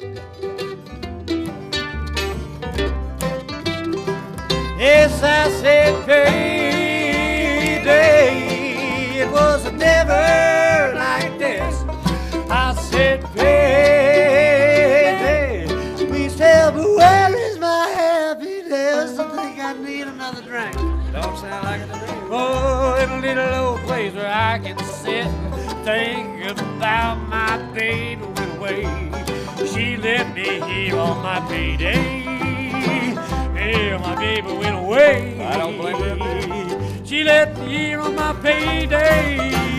Yes, I said payday. It was never like this. I said payday. Please tell me where is my happiness? I think I need another drink. Don't sound like it to me. Oh, in a little old place where I can sit and think about my baby went away. She left me here on my payday. Yeah, my baby went away. I don't blame her a bit. She left me here on my payday.